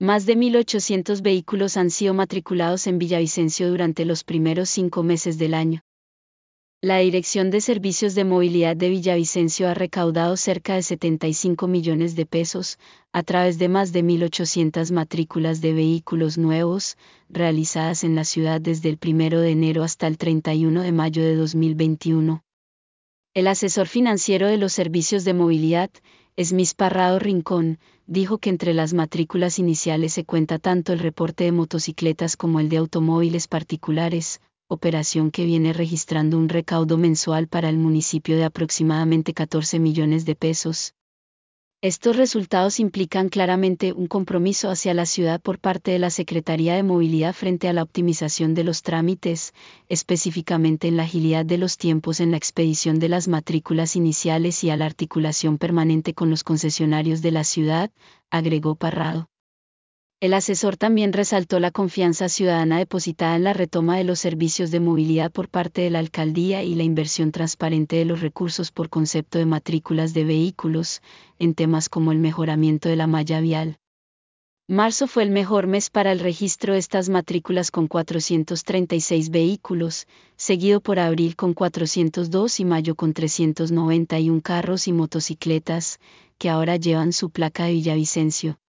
Más de 1.800 vehículos han sido matriculados en Villavicencio durante los primeros 5 meses del año. La Dirección de Servicios de Movilidad de Villavicencio ha recaudado cerca de 75 millones de pesos, a través de más de 1.800 matrículas de vehículos nuevos, realizadas en la ciudad desde el 1 de enero hasta el 31 de mayo de 2021. El asesor financiero de los servicios de movilidad, Esmis Parrado Rincón, dijo que entre las matrículas iniciales se cuenta tanto el reporte de motocicletas como el de automóviles particulares, operación que viene registrando un recaudo mensual para el municipio de aproximadamente 14 millones de pesos. Estos resultados implican claramente un compromiso hacia la ciudad por parte de la Secretaría de Movilidad frente a la optimización de los trámites, específicamente en la agilidad de los tiempos en la expedición de las matrículas iniciales y a la articulación permanente con los concesionarios de la ciudad, agregó Parrado. El asesor también resaltó la confianza ciudadana depositada en la retoma de los servicios de movilidad por parte de la alcaldía y la inversión transparente de los recursos por concepto de matrículas de vehículos, en temas como el mejoramiento de la malla vial. Marzo fue el mejor mes para el registro de estas matrículas con 436 vehículos, seguido por abril con 402 y mayo con 391 carros y motocicletas, que ahora llevan su placa de Villavicencio.